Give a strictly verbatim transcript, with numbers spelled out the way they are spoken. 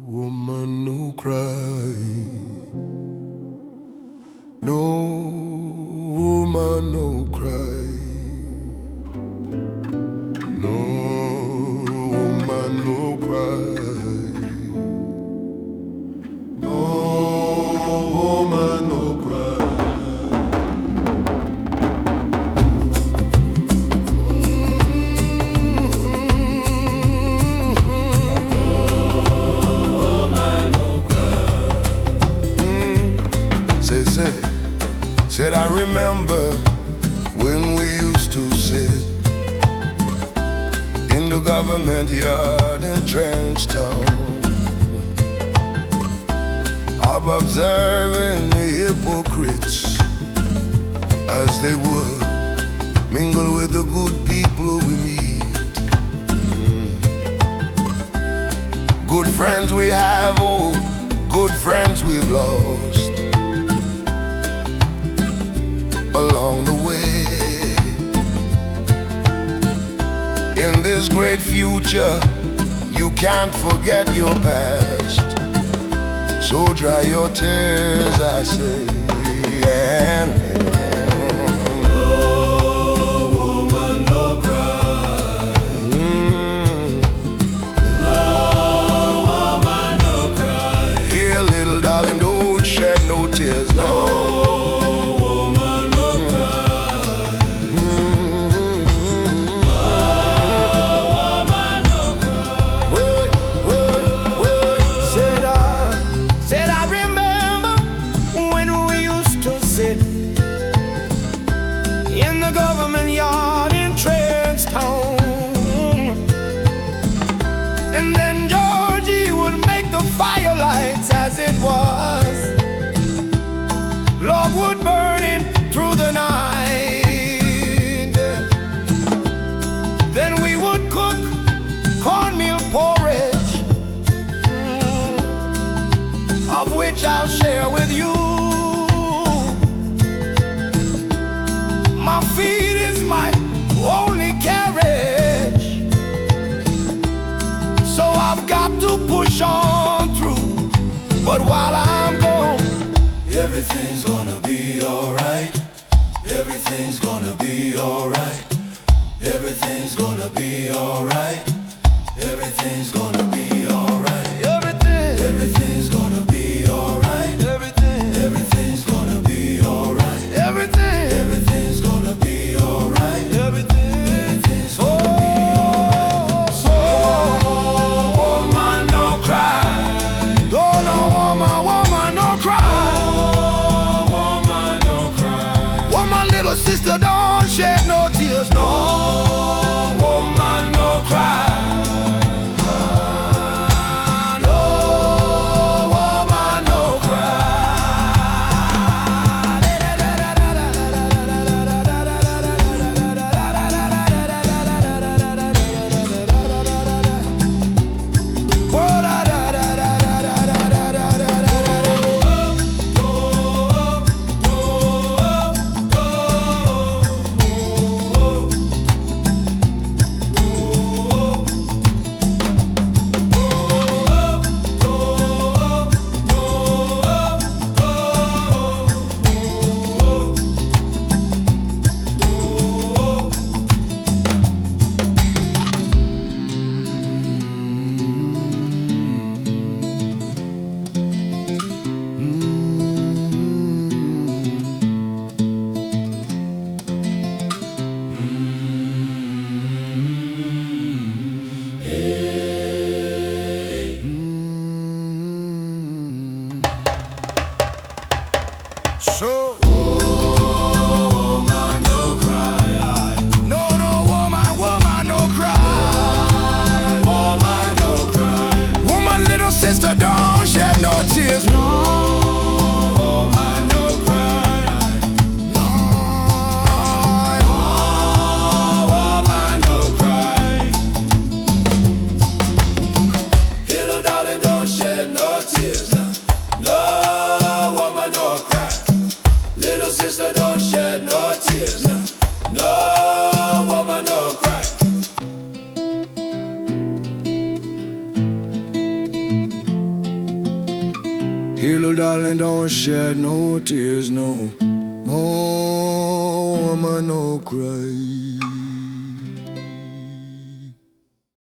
woman no cry, no woman no cry, no woman no cry, no woman no cry. Said I remember when we used to sit in the government yard in Trenchtown, observing the hypocrites as they would mingle with the good people we meet. Mm. Good friends we have, oh, good friends we've lost along the way. In this great future, you can't forget your past. So dry your tears, I say, and no woman, no cry. Mm. No woman, no cry. Here, little darling, don't shed no tears, no. In the government yard in Trenchtown, and then Georgie would make the firelights as it was. Love would burning through the night. Then we would cook cornmeal porridge, of which I'll share with you. My feet is my only carriage, so I've got to push on through. But while I'm gone, everything's gonna be alright. Everything's gonna be alright. Everything's gonna be alright. Everything's gonna be alright. Everything, everything's gonna be alright. Everything, everything's gonna be alright. Everything, everything's gonna be alright. Everything, everything's gonna be alright. So, woman, no cry. Don't no woman, woman, no cry. Woman, no cry. Woman, little sister, don't shed no tears, no. Woman, no cry. Here, little darling, don't shed no tears, no. Oh, woman, no cry.